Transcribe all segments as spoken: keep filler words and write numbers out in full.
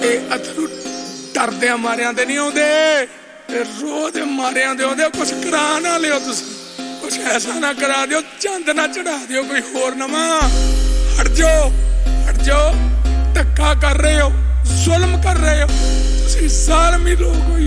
ਇਹ ਅਥਰੂ ਡਰਦਿਆਂ ਮਾਰਿਆਂ ਦੇ ਨਹੀਂ ਆਉਂਦੇ, ਤੇ ਰੋਜ਼ ਮਾਰਿਆਂ ਦੇ ਆਉਂਦੇ। ਕੁਛ ਕਰਾ ਨਾ ਲਿਓ ਤੁਸੀਂ, ਕੁਛ ਐਸਾ ਨਾ ਕਰਾ ਦਿਓ, ਚੰਦ ਨਾ ਚੜਾ ਦਿਓ ਕੋਈ ਹੋਰ ਨਵਾਂ। ਹਟ ਜਾਓ, ਹਟ ਜਾਓ, ਧੱਕਾ ਕਰ ਰਹੇ ਹੋ, ਜ਼ੁਲਮ ਕਰ ਰਹੇ ਹੋ ਤੁਸੀਂ, ਜ਼ਾਲਮੀ ਲੋਕ ਹੋਈ।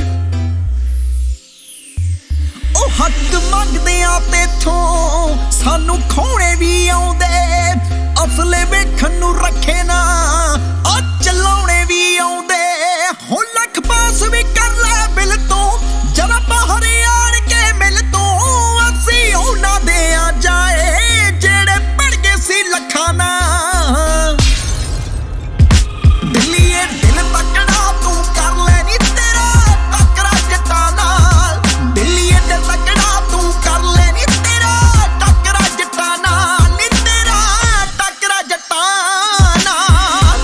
ਉਹ ਹੱਕ ਮੰਗਦੇ ਆ ਤੇਥੋਂ ਸਾਨੂੰ ਖੋਣੇ ਵੀ ਆਉਂਦੇ, ਅਸਲੇ ਵੇਖਣ ਨੂੰ ਰੱਖੇ ਨਾ ਆ ਚਲਾਉਣੇ ਵੀ ਆਉਂਦੇ। ਹੁਣ ਲੱਖ ਪਾਸ ਵੀ ਕਰ ਲੈ ਬਿਲ ਤੋਂ, ਜਰਾ ਬਾਹਰ ਆਣ ਕੇ ਮਿਲ ਤੋਂ। ਅਸੀਂ ਉਹਨਾਂ ਦੇ ਆ ਜਾਏ ਜਿਹੜੇ ਪੜ ਗਏ ਸੀ ਲੱਖਾਂ ਨਾਲ। ਦਿੱਲੀਏ ਦਿਲ ਤੱਕੜਾ ਤੂੰ ਕਰ ਲੈ ਨੀ ਤੇਰਾ ਟੱਕਰਾ ਜੱਟਾਂ ਨਾਲ। ਦਿੱਲੀਏ ਦਿਲ ਤੱਕੜਾ ਤੂੰ ਕਰ ਲੈ ਨੀ ਤੇਰਾ ਟੱਕਰਾ ਜੱਟਾਂ ਨਾਲ, ਨੀ ਤੇਰਾ ਟੱਕਰਾ ਜੱਟਾਂ ਨਾਲ।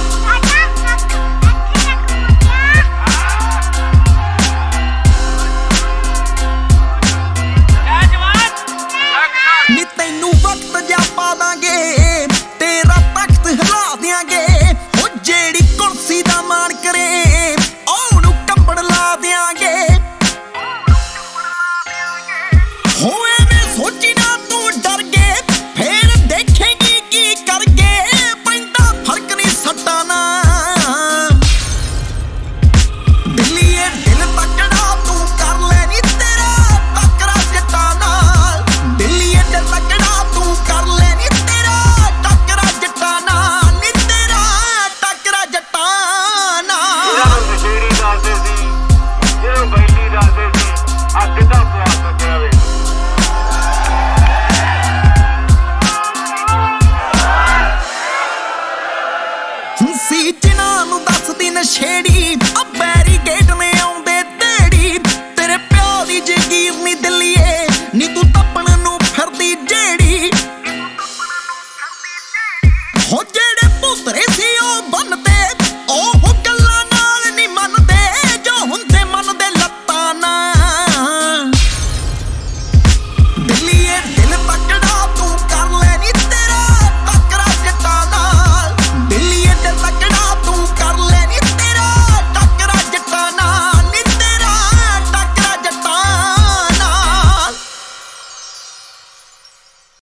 ਨੀ ਤੈਨੂੰ ਵਕਤ ਜਾ ਪਾ ਦਾਂਗੇ, ਤੇਰਾ ਤਖਤ ਹਿਲਾ ਦਿਆਂਗੇ। ਉਹ ਜਿਹੜੀ ਕੁਰਸੀ ਦਾ ਮਾਣ ਕਰੇ ਉਹਨੂੰ ਕੰਬਣ ਲਾ ਦਿਆਂਗੇ। ਹੋ ਐਵੇਂ ਸੋਚੀ ਨਾ ਤੂੰ ਡਰ ਕੇ, ਫੇਰ ਦੇਖੇਂਗੀ ਕੀ ਕਰਗੇ। ਪੈਂਦਾ ਫਰਕ ਨਹੀਂ ਸੱਟਾਂ ਨਾਲ। ਦਿੱਲੀਏ ਦਿਲ ਤੱਕੜਾ ਤੂੰ ਕਰ ਲੈ ਨੀ ਤੇਰਾ ਟੱਕਰਾ ਜੱਟਾਂ ਨਾਲ। ਦਿੱਲੀਏ ਦਿਲ ਤੱਕੜਾ ਤੂੰ ਕਰ ਲੈ ਨੀ ਤੇਰਾ ਟੱਕਰਾ ਜੱਟਾਂ ਨਾਲ, ਨੀ ਤੇਰਾ ਟੱਕਰਾ ਜੱਟਾਂ ਨਾਲ। ਨਸ਼ੇੜੀ ਦੱਸਦੇ ਸੀ, ਜਿਹੜੇ ਬੈਲੀ ਦੱਸਦੇ ਸੀ, ਅੱਗ ਦਾ ਪਿਆਰ ਸਕਿਆ ਵੇ। ਸੀ ਜਿਨ੍ਹਾਂ ਨੂੰ ਦੱਸਦੀ ਨਸ਼ੇੜੀ